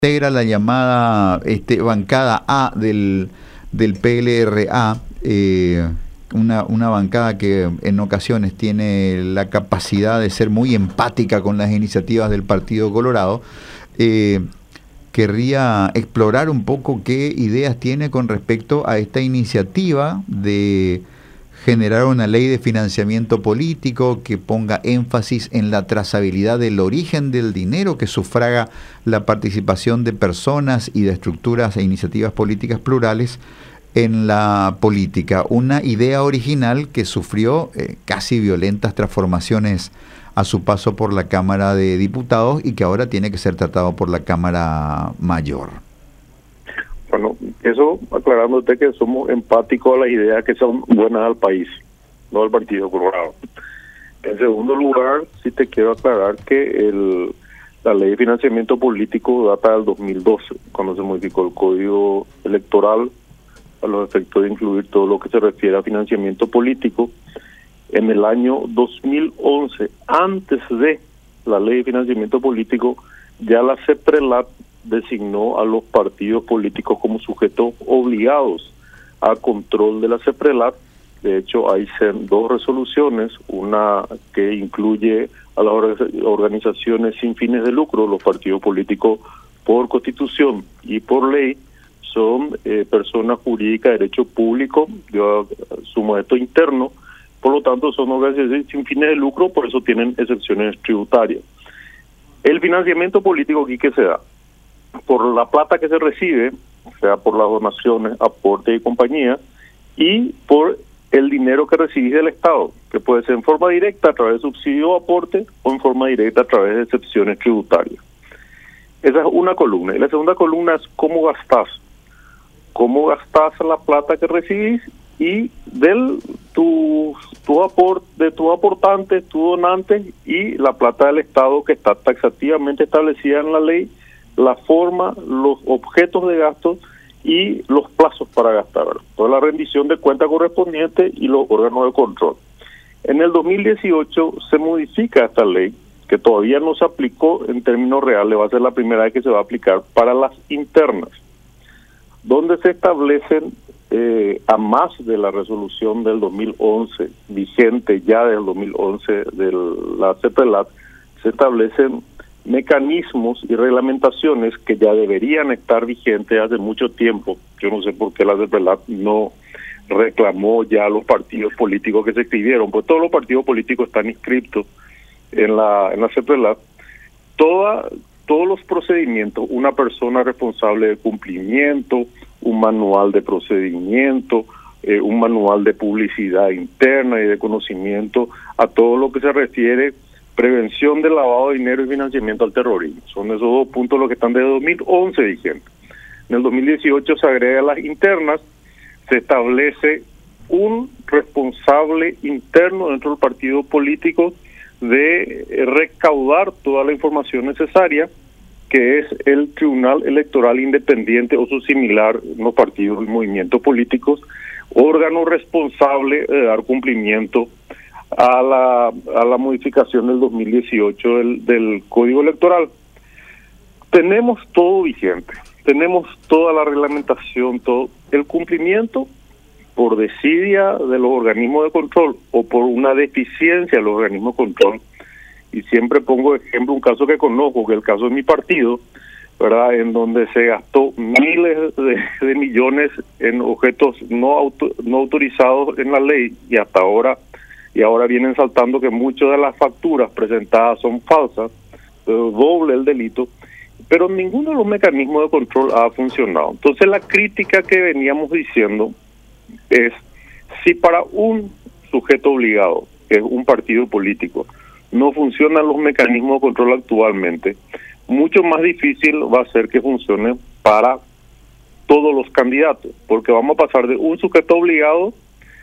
integra la llamada bancada A del PLRA, una bancada que en ocasiones tiene la capacidad de ser muy empática con las iniciativas del Partido Colorado. Querría explorar un poco qué ideas tiene con respecto a esta iniciativa de generar una ley de financiamiento político que ponga énfasis en la trazabilidad del origen del dinero que sufraga la participación de personas y de estructuras e iniciativas políticas plurales en la política. Una idea original que sufrió casi violentas transformaciones a su paso por la Cámara de Diputados y que ahora tiene que ser tratado por la Cámara Mayor. Bueno, eso aclarándote que somos empáticos a las ideas que son buenas al país, no al Partido Colorado. En segundo lugar, sí te quiero aclarar que la ley de financiamiento político data del 2012, cuando se modificó el Código Electoral a los efectos de incluir todo lo que se refiere a financiamiento político. En el año 2011, antes de la ley de financiamiento político, ya la CEPRELAT designó a los partidos políticos como sujetos obligados a control de la CEPRELAT. De hecho, hay dos resoluciones, una que incluye a las organizaciones sin fines de lucro. Los partidos políticos por constitución y por ley son personas jurídicas de derecho público, yo sumo esto interno, por lo tanto son organizaciones sin fines de lucro, por eso tienen excepciones tributarias. El financiamiento político aquí que se da, por la plata que se recibe, o sea, por las donaciones, aportes y compañía, y por el dinero que recibís del Estado, que puede ser en forma directa a través de subsidio o aporte, o en forma directa a través de excepciones tributarias. Esa es una columna. Y la segunda columna es cómo gastás. Cómo gastás la plata que recibís y de tu aportante, tu donante y la plata del Estado que está taxativamente establecida en la ley, la forma, los objetos de gasto y los plazos para gastar, toda la rendición de cuenta correspondiente y los órganos de control. En el 2018 se modifica esta ley, que todavía no se aplicó en términos reales, va a ser la primera vez que se va a aplicar para las internas, donde se establecen, a más de la resolución del 2011, vigente ya del 2011 de la CEPRELAT, se establecen mecanismos y reglamentaciones que ya deberían estar vigentes hace mucho tiempo. Yo no sé por qué la CEPRELAT no reclamó ya a los partidos políticos que se inscribieron, pues todos los partidos políticos están inscritos en la CEPRELAT. Todos los procedimientos, una persona responsable de cumplimiento, un manual de procedimiento, un manual de publicidad interna y de conocimiento a todo lo que se refiere prevención del lavado de dinero y financiamiento al terrorismo. Son esos dos puntos los que están desde 2011 vigentes. En el 2018 se agrega a las internas, se establece un responsable interno dentro del partido político de recaudar toda la información necesaria, que es el Tribunal Electoral Independiente o su similar en los partidos y movimientos políticos, órgano responsable de dar cumplimiento a la modificación del 2018 del Código Electoral. Tenemos todo vigente, tenemos toda la reglamentación, todo el cumplimiento por desidia de los organismos de control o por una deficiencia de los organismos de control. Y siempre pongo de ejemplo un caso que conozco, que es el caso de mi partido, ¿verdad?, en donde se gastó miles de millones en objetos no autorizados en la ley y ahora vienen saltando que muchas de las facturas presentadas son falsas, doble el delito, pero ninguno de los mecanismos de control ha funcionado. Entonces la crítica que veníamos diciendo es, si para un sujeto obligado, que es un partido político, no funcionan los mecanismos de control actualmente, mucho más difícil va a ser que funcione para todos los candidatos, porque vamos a pasar de un sujeto obligado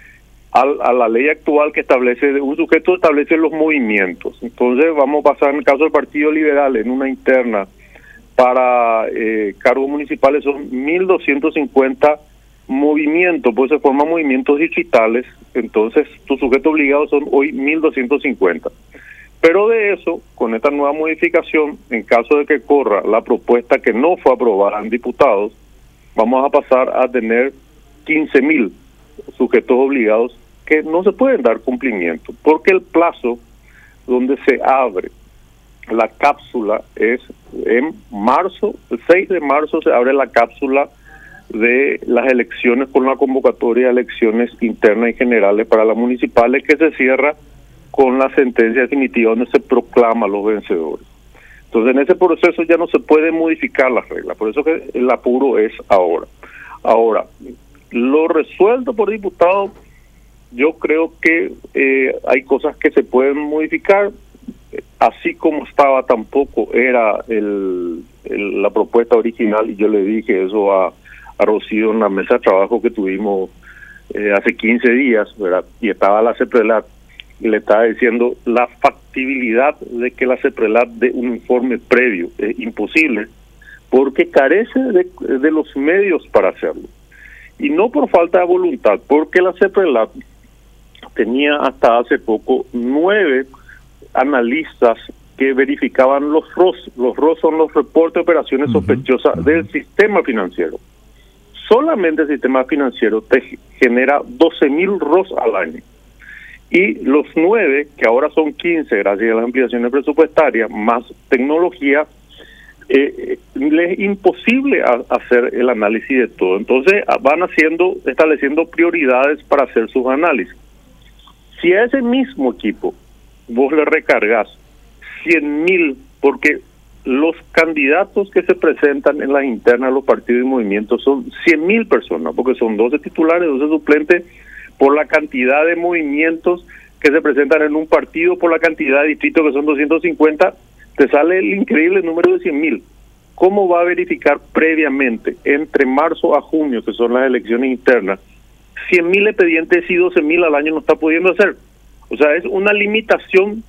a la ley actual que establece, un sujeto establece los movimientos. Entonces vamos a pasar, en el caso del Partido Liberal, en una interna para cargos municipales son 1.250 movimientos, pues se forman movimientos digitales, entonces tus sujetos obligados son hoy 1.250. Pero de eso, con esta nueva modificación, en caso de que corra la propuesta que no fue aprobada en diputados, vamos a pasar a tener 15.000 sujetos obligados que no se pueden dar cumplimiento, porque el plazo donde se abre la cápsula es en marzo, el 6 de marzo se abre la cápsula de las elecciones con la convocatoria de elecciones internas y generales para las municipales, que se cierra con la sentencia definitiva donde se proclama los vencedores. Entonces en ese proceso ya no se puede modificar las reglas, por eso que el apuro es ahora. Ahora, lo resuelto por diputado, yo creo que hay cosas que se pueden modificar, así como estaba tampoco era la propuesta original, y yo le dije eso a Rocío en la mesa de trabajo que tuvimos hace 15 días, ¿verdad? Y estaba la CEPRELAT, y le estaba diciendo la factibilidad de que la CEPRELAT dé un informe previo es imposible, porque carece de los medios para hacerlo. Y no por falta de voluntad, porque la CEPRELAT tenía hasta hace poco 9 analistas que verificaban los ROS. Los ROS son los reportes de operaciones sospechosas del sistema financiero. Solamente el sistema financiero te genera 12.000 ROS al año. Y los 9, que ahora son 15 gracias a las ampliaciones presupuestarias, más tecnología, les es imposible hacer el análisis de todo. Entonces van estableciendo prioridades para hacer sus análisis. Si a ese mismo equipo vos le recargas 100.000, porque los candidatos que se presentan en las internas de los partidos y movimientos son 100.000 personas, porque son 12 titulares, 12 suplentes, por la cantidad de movimientos que se presentan en un partido, por la cantidad de distritos que son 250, te sale el increíble número de 100.000. ¿Cómo va a verificar previamente, entre marzo a junio, que son las elecciones internas, 100.000 expedientes y 12.000 al año no está pudiendo hacer? O sea, es una limitación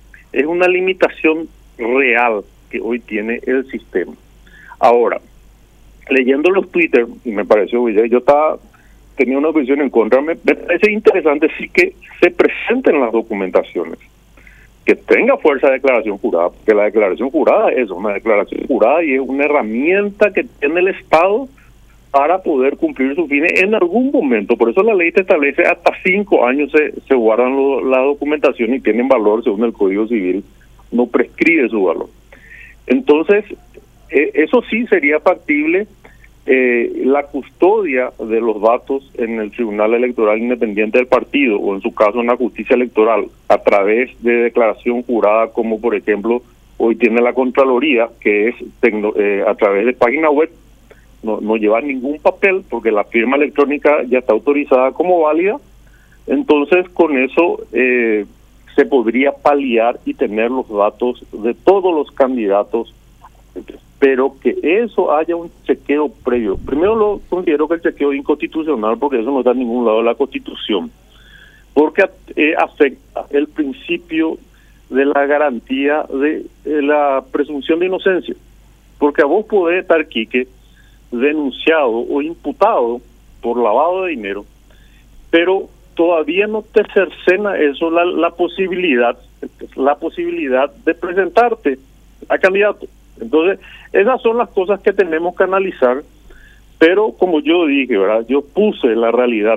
real que hoy tiene el sistema. Ahora, leyendo los Twitter, y me pareció, tenía una opinión en contra, me parece interesante sí que se presenten las documentaciones, que tenga fuerza de declaración jurada, porque la declaración jurada es una declaración jurada y es una herramienta que tiene el Estado para poder cumplir sus fines en algún momento. Por eso la ley te establece hasta 5 años se guardan la documentación y tienen valor según el Código Civil, no prescribe su valor. Entonces, eso sí sería factible, la custodia de los datos en el Tribunal Electoral Independiente del partido, o en su caso en la justicia electoral, a través de declaración jurada, como por ejemplo hoy tiene la Contraloría, que es a través de página web, no lleva ningún papel, porque la firma electrónica ya está autorizada como válida. Entonces con eso se podría paliar y tener los datos de todos los candidatos, pero que eso haya un chequeo previo. Primero lo considero que el chequeo es inconstitucional, porque eso no está en ningún lado de la Constitución, porque afecta el principio de la garantía de la presunción de inocencia, porque a vos podés estar, Quique, denunciado o imputado por lavado de dinero, pero todavía no te cercena eso la posibilidad de presentarte a candidato. Entonces, esas son las cosas que tenemos que analizar, pero como yo dije, ¿verdad? Yo puse la realidad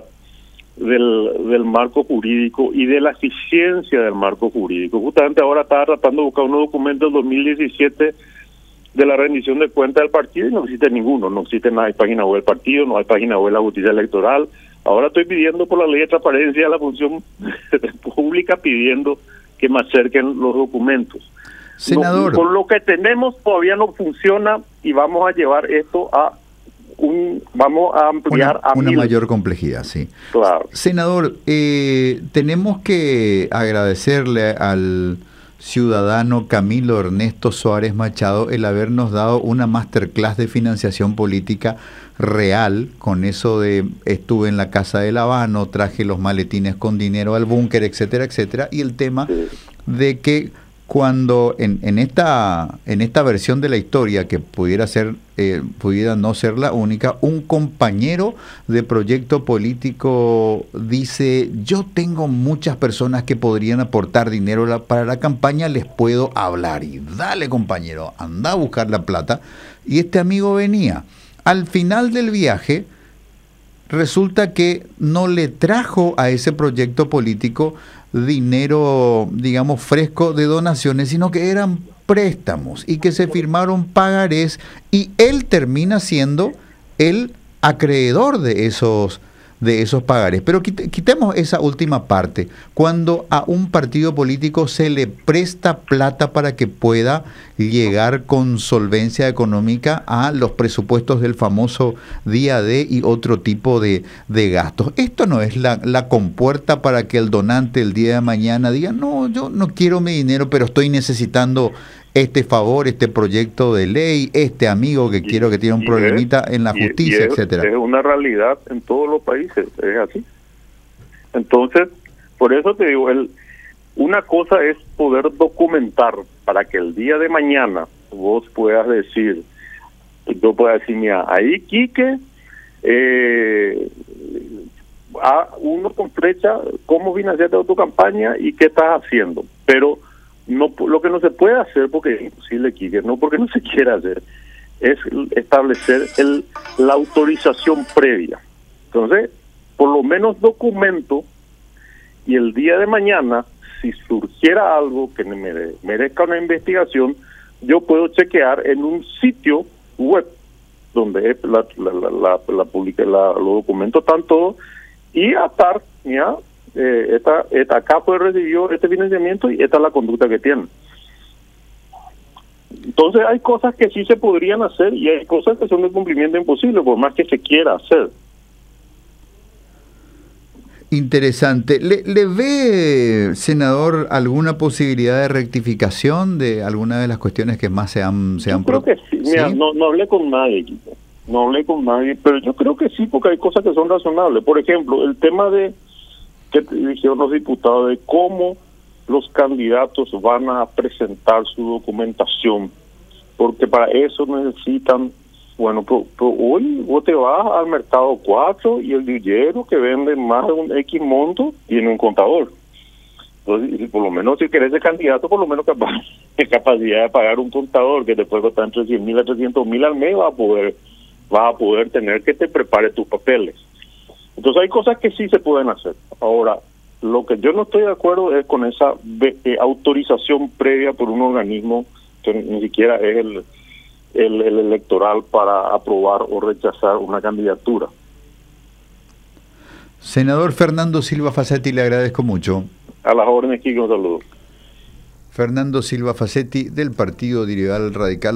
del marco jurídico y de la eficiencia del marco jurídico. Justamente ahora estaba tratando de buscar unos documentos del 2017 de la rendición de cuentas del partido y no existe ninguno, no existe nada, hay página web del partido, no hay página web de la justicia electoral. Ahora estoy pidiendo por la ley de transparencia de la función pública, pidiendo que me acerquen los documentos. Senador, con lo que tenemos todavía no funciona y vamos a llevar esto vamos a ampliar una mayor complejidad, sí. Claro. Senador, tenemos que agradecerle al ciudadano Camilo Ernesto Suárez Machado el habernos dado una masterclass de financiación política real, con eso de estuve en la casa de Habano, traje los maletines con dinero al búnker, etcétera, etcétera, y el tema de que cuando en esta versión de la historia, que pudiera no ser la única, un compañero de proyecto político dice: yo tengo muchas personas que podrían aportar dinero para la campaña, les puedo hablar. Y dale, compañero, anda a buscar la plata. Y este amigo venía. Al final del viaje, resulta que no le trajo a ese proyecto político dinero, digamos, fresco de donaciones, sino que eran préstamos y que se firmaron pagarés, y él termina siendo el acreedor de esos pagarés. Pero quitemos esa última parte. Cuando a un partido político se le presta plata para que pueda llegar con solvencia económica a los presupuestos del famoso día D y otro tipo de gastos, ¿esto no es la compuerta para que el donante el día de mañana diga: no, yo no quiero mi dinero, pero estoy necesitando este favor, este proyecto de ley, este amigo que quiero que tiene un problemita en la justicia, etcétera? Es una realidad en todos los países, es así. Entonces, por eso te digo, una cosa es poder documentar para que el día de mañana vos puedas decir, yo pueda decir: mira, ahí Quique, uno con flecha, cómo vine a hacer tu campaña y qué estás haciendo. Pero no, lo que no se puede hacer, porque es imposible, Quique, no porque no se quiera hacer, es establecer la autorización previa. Entonces, por lo menos documento, y el día de mañana, si surgiera algo que merezca una investigación, yo puedo chequear en un sitio web donde los documentos están todos, y atar, ya, acá fue recibió este financiamiento y esta es la conducta que tiene. Entonces hay cosas que sí se podrían hacer y hay cosas que son de cumplimiento imposible, por más que se quiera hacer. Interesante. ¿Le ve, senador, alguna posibilidad de rectificación de alguna de las cuestiones que más se han Yo creo que sí. Mira, ¿sí? No hablé con nadie, no hablé con nadie, pero yo creo que sí, porque hay cosas que son razonables. Por ejemplo, el tema de que dijeron los diputados de cómo los candidatos van a presentar su documentación, porque para eso necesitan, bueno, pero hoy vos te vas al mercado 4 y el villero que vende más de un X monto tiene un contador. Entonces, por lo menos si querés ser candidato, por lo menos capacidad de pagar un contador que te puede costar entre 100.000 a 300.000 al mes, vas a poder tener que te prepare tus papeles. Entonces hay cosas que sí se pueden hacer. Ahora, lo que yo no estoy de acuerdo es con esa autorización previa por un organismo que ni siquiera es el electoral para aprobar o rechazar una candidatura. Senador Fernando Silva Facetti, le agradezco mucho. A las órdenes, Kiko, un saludo. Fernando Silva Facetti, del Partido Liberal Radical.